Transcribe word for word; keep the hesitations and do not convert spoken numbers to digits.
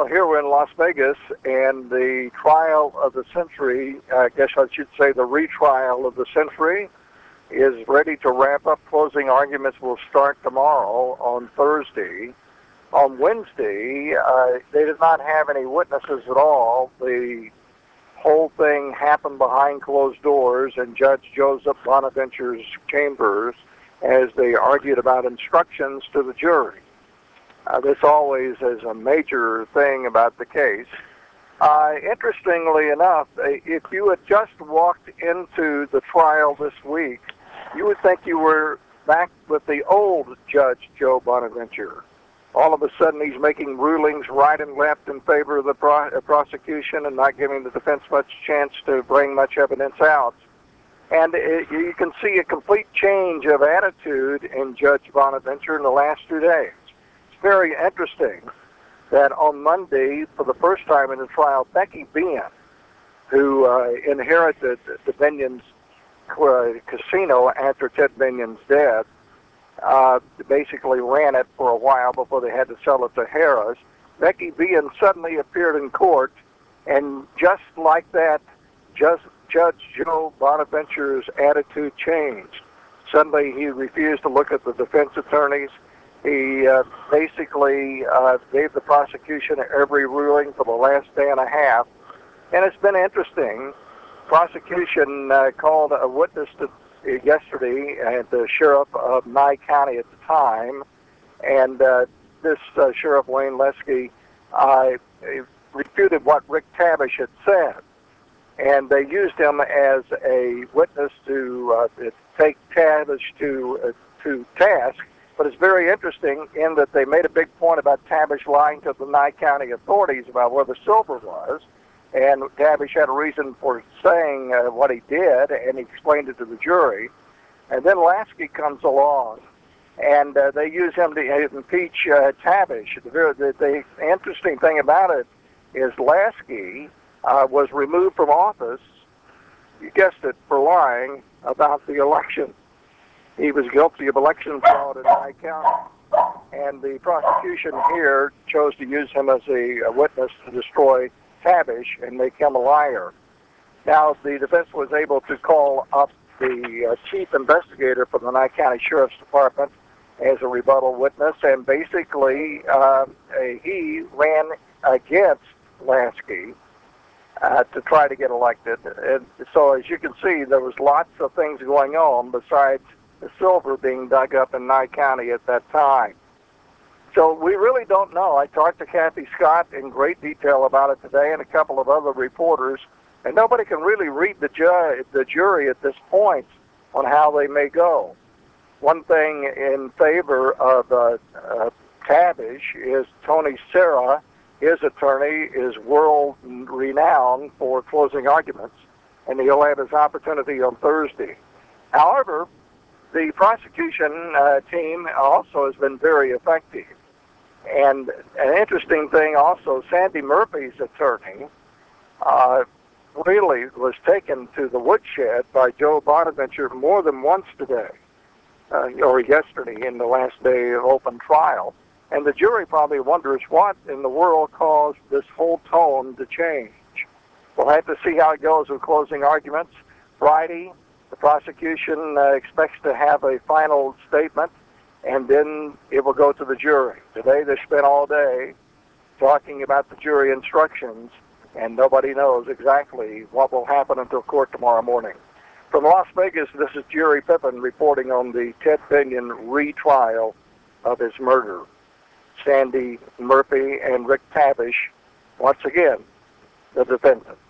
here we're in Las Vegas, and the trial of the century, I guess I should say the retrial of the century, is ready to wrap up. Closing arguments will start tomorrow on Thursday. On Wednesday, uh, they did not have any witnesses at all. The whole thing happened behind closed doors in Judge Joseph Bonaventure's chambers as they argued about instructions to the jury. Uh, this always is a major thing about the case. Uh, interestingly enough, if you had just walked into the trial this week, you would think you were back with the old Judge Joe Bonaventure. All of a sudden, he's making rulings right and left in favor of the pro uh, prosecution and not giving the defense much chance to bring much evidence out. And it, you can see a complete change of attitude in Judge Bonaventure in the last two days. Very interesting that on Monday, for the first time in the trial, Becky Behan, who uh, inherited the Binion's uh, casino after Ted Binion's death, uh, basically ran it for a while before they had to sell it to Harris. Becky Behan suddenly appeared in court, and just like that, just Judge Joe Bonaventure's attitude changed. Suddenly, he refused to look at the defense attorneys. He uh, basically uh, gave the prosecution every ruling for the last day and a half. And it's been interesting. Prosecution uh, called a witness to, uh, yesterday, uh, the sheriff of Nye County at the time. And uh, this uh, Sheriff Wayne Lesky uh, refuted what Rick Tavish had said. And they used him as a witness to uh, take Tavish to, uh, to task. But it's very interesting in that they made a big point about Tavish lying to the Nye County authorities about where the silver was, and Tavish had a reason for saying uh, what he did, and he explained it to the jury. And then Lasky comes along, and uh, they use him to impeach uh, Tavish. The, the, the interesting thing about it is Lasky uh, was removed from office, you guessed it, for lying about the election. He was guilty of election fraud in Nye County, and the prosecution here chose to use him as a, a witness to destroy Tavish and make him a liar. Now, the defense was able to call up the uh, chief investigator from the Nye County Sheriff's Department as a rebuttal witness, and basically uh, he ran against Lasky uh, to try to get elected. And so, as you can see, there was lots of things going on besides the silver being dug up in Nye County at that time. So we really don't know. I talked to Kathy Scott in great detail about it today and a couple of other reporters, and nobody can really read the, ju the jury at this point on how they may go. One thing in favor of uh, uh, Tavish is Tony Serra. His attorney is world-renowned for closing arguments, and he'll have his opportunity on Thursday. However, the prosecution uh, team also has been very effective. And an interesting thing also, Sandy Murphy's attorney uh, really was taken to the woodshed by Joe Bonaventure more than once today, uh, or yesterday in the last day of open trial. And the jury probably wonders what in the world caused this whole tone to change. We'll have to see how it goes with closing arguments. Friday, the prosecution uh, expects to have a final statement, and then it will go to the jury. Today they spent all day talking about the jury instructions, and nobody knows exactly what will happen until court tomorrow morning. From Las Vegas, this is Jerry Pippin reporting on the Ted Binion retrial of his murder. Sandy Murphy and Rick Tavish, once again, the defendant.